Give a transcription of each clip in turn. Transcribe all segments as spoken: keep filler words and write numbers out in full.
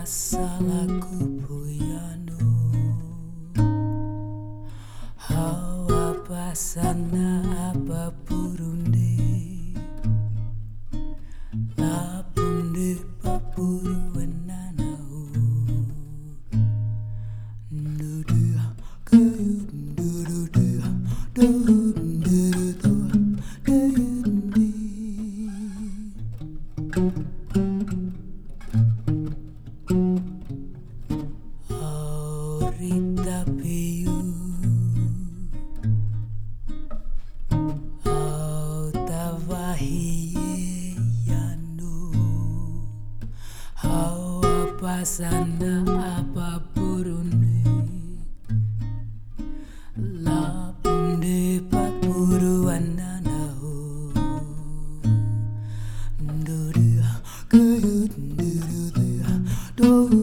salahku puyano hawa pasana apa purundi lapunde papuru wenanau ndudu kayu ndudu ndudu kayundi Rita piyu au tawahiye yanu au apa sana apa purune lapunde papuru ananau ndudu kayut ndudu do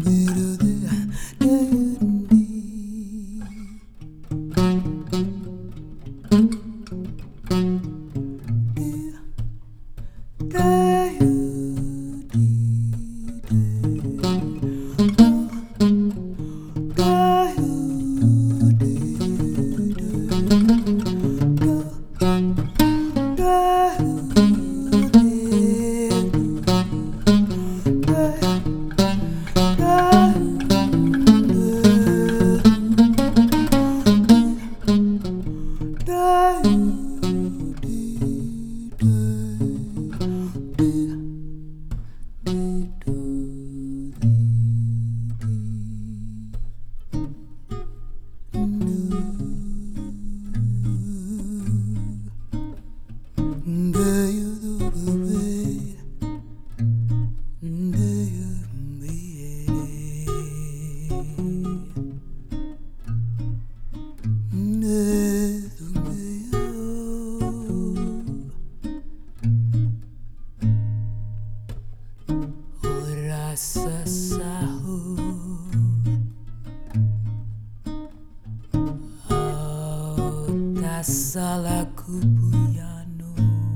Sesahu oh tak salahku puyano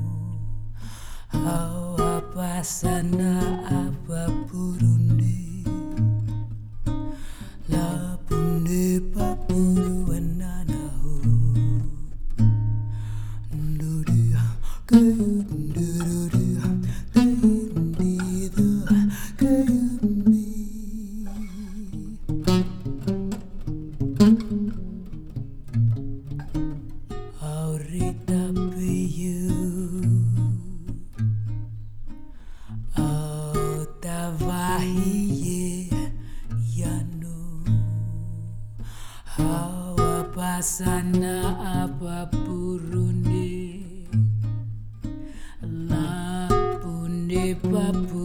oh apa sana apa purundi lapunde papuru wenanau ndudu kayu ndudu Rita piyu au tawahiye yanu hawa pasana apa purune lapunde papu